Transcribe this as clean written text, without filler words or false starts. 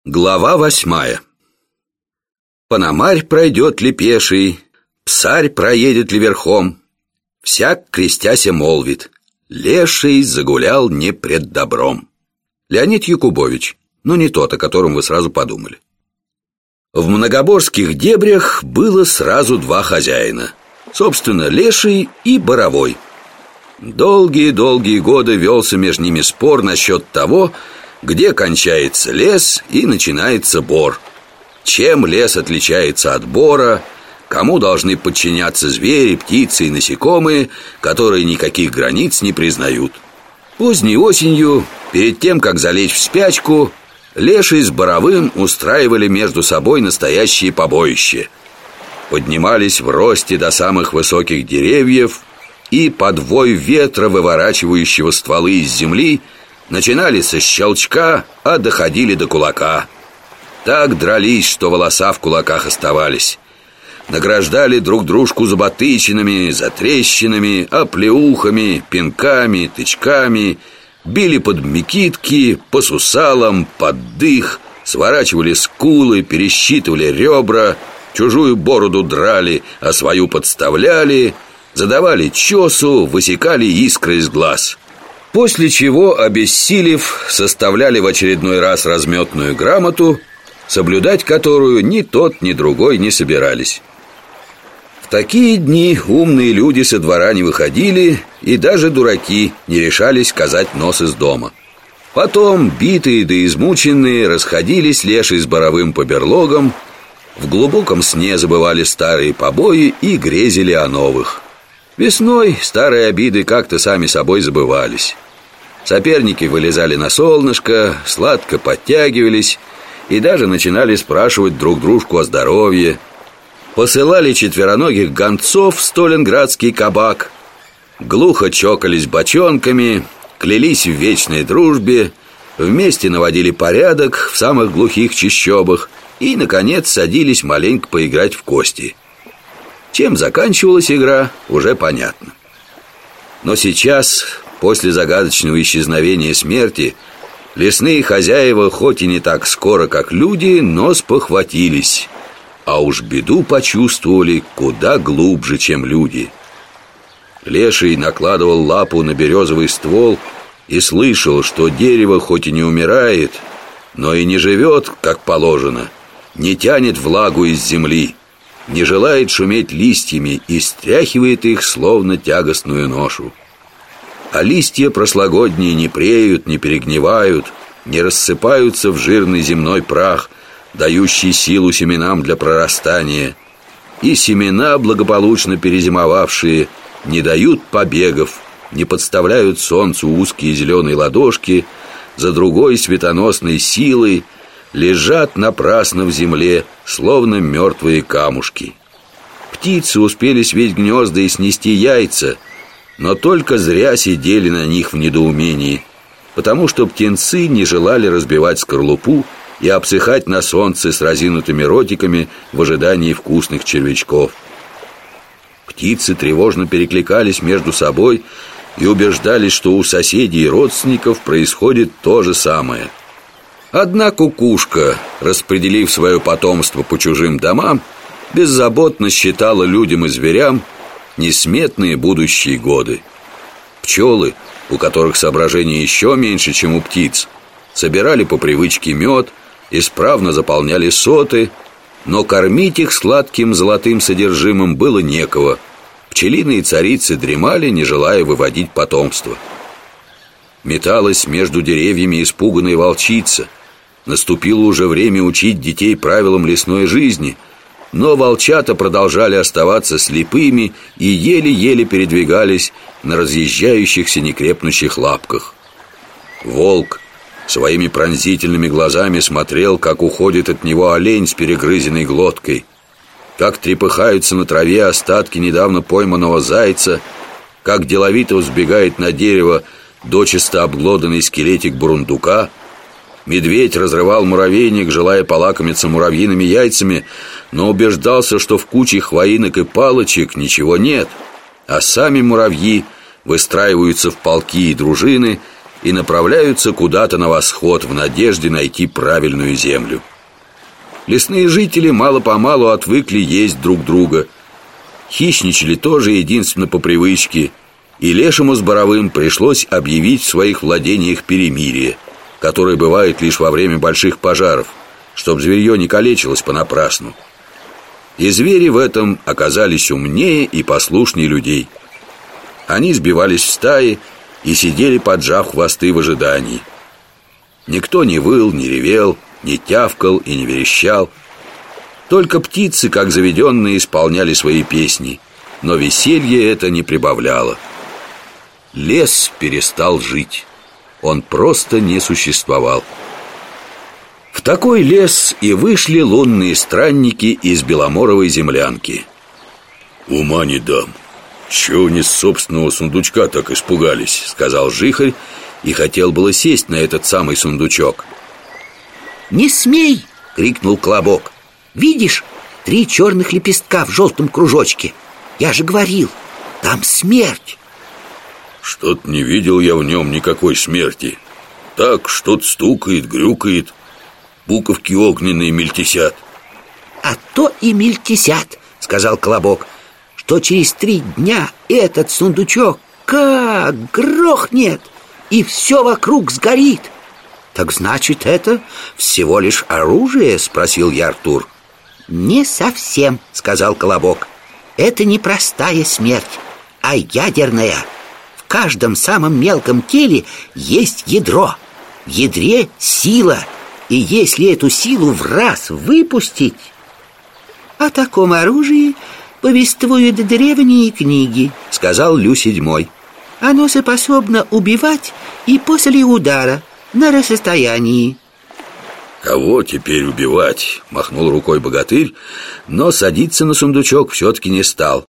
Глава 8. Пономарь пройдет ли пеший, псарь проедет ли верхом, всяк, крестяся, молвит: леший загулял не пред добром. Леонид Якубович, но не тот, о котором вы сразу подумали. В многоборских дебрях было сразу два хозяина, собственно, леший и боровой. Долгие-долгие годы велся между ними спор насчет того, где кончается лес и начинается бор, чем лес отличается от бора, кому должны подчиняться звери, птицы и насекомые, которые никаких границ не признают. Поздней осенью, перед тем, как залечь в спячку, леший с боровым устраивали между собой настоящее побоище. Поднимались в росте до самых высоких деревьев и под вой ветра, выворачивающего стволы из земли, начинали со щелчка, а доходили до кулака. Так дрались, что волоса в кулаках оставались. Награждали друг дружку заботычинами, затрещинами, оплеухами, пинками, тычками. Били под мекитки, по сусалам, под дых. Сворачивали скулы, пересчитывали ребра. Чужую бороду драли, а свою подставляли. Задавали чесу, высекали искры из глаз. После чего, обессилев, составляли в очередной раз разметную грамоту, соблюдать которую ни тот, ни другой не собирались. В такие дни умные люди со двора не выходили, и даже дураки не решались казать нос из дома. Потом, битые да измученные, расходились леший с боровым по берлогам, в глубоком сне забывали старые побои и грезили о новых. Весной старые обиды как-то сами собой забывались. Соперники вылезали на солнышко, сладко подтягивались и даже начинали спрашивать друг дружку о здоровье. Посылали четвероногих гонцов в сталинградский кабак, глухо чокались бочонками, клялись в вечной дружбе, вместе наводили порядок в самых глухих чащобах и, наконец, садились маленько поиграть в кости. Чем заканчивалась игра, уже понятно. Но сейчас, после загадочного исчезновения смерти, лесные хозяева, хоть и не так скоро, как люди, но спохватились, а уж беду почувствовали куда глубже, чем люди. Леший накладывал лапу на березовый ствол и слышал, что дерево хоть и не умирает, но и не живет, как положено, не тянет влагу из земли, не желает шуметь листьями и стряхивает их, словно тягостную ношу. А листья прошлогодние не преют, не перегнивают, не рассыпаются в жирный земной прах, дающий силу семенам для прорастания. И семена, благополучно перезимовавшие, не дают побегов, не подставляют солнцу узкие зеленые ладошки, за другой светоносной силой лежат напрасно в земле, словно мертвые камушки. Птицы успели свить гнезда и снести яйца, но только зря сидели на них в недоумении, потому что птенцы не желали разбивать скорлупу и обсыхать на солнце с разинутыми ротиками в ожидании вкусных червячков. Птицы тревожно перекликались между собой и убеждались, что у соседей и родственников происходит то же самое. Одна кукушка, распределив свое потомство по чужим домам, беззаботно считала людям и зверям несметные будущие годы. Пчелы, у которых соображений еще меньше, чем у птиц, собирали по привычке мед, исправно заполняли соты, но кормить их сладким золотым содержимым было некого. Пчелиные царицы дремали, не желая выводить потомство. Металась между деревьями испуганная волчица. Наступило уже время учить детей правилам лесной жизни, но волчата продолжали оставаться слепыми и еле-еле передвигались на разъезжающихся некрепнущих лапках. Волк своими пронзительными глазами смотрел, как уходит от него олень с перегрызенной глоткой, как трепыхаются на траве остатки недавно пойманного зайца, как деловито взбегает на дерево дочисто обглоданный скелетик бурундука. Медведь разрывал муравейник, желая полакомиться муравьиными яйцами, но убеждался, что в куче хвоинок и палочек ничего нет, а сами муравьи выстраиваются в полки и дружины и направляются куда-то на восход в надежде найти правильную землю. Лесные жители мало-помалу отвыкли есть друг друга. Хищничали тоже единственно по привычке, и Лешему с Боровым пришлось объявить в своих владениях перемирие, которое бывает лишь во время больших пожаров, чтоб зверье не калечилось понапрасну. И звери в этом оказались умнее и послушнее людей. Они сбивались в стаи и сидели, поджав хвосты в ожидании. Никто не выл, не ревел, не тявкал и не верещал. Только птицы, как заведенные, исполняли свои песни, но веселье это не прибавляло. Лес перестал жить. Он просто не существовал. В такой лес и вышли лунные странники из Беломоровой землянки. «Ума не дам. Чего они с собственного сундучка так испугались?» — сказал Жихарь и хотел было сесть на этот самый сундучок. «Не смей!» — крикнул Колобок. «Видишь, 3 черных лепестка в желтом кружочке? Я же говорил, там смерть!» «Что-то не видел я в нем никакой смерти. Так что-то стукает, грюкает, буковки огненные мельтесят». «А то и мельтесят», — сказал Колобок, «что через 3 дня этот сундучок как грохнет, и все вокруг сгорит». «Так значит, это всего лишь оружие?» — спросил я Артур. «Не совсем», — сказал Колобок. «Это не простая смерть, а ядерная. В каждом самом мелком теле есть ядро. В ядре сила, и если эту силу в раз выпустить...» «О таком оружии повествуют древние книги», — сказал Лю-7. «Оно способно убивать и после удара, на расстоянии». «Кого теперь убивать?» — махнул рукой богатырь, но садиться на сундучок все-таки не стал.